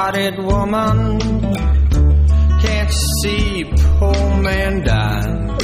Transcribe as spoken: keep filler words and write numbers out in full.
hearted woman. Can't you see poor man dying?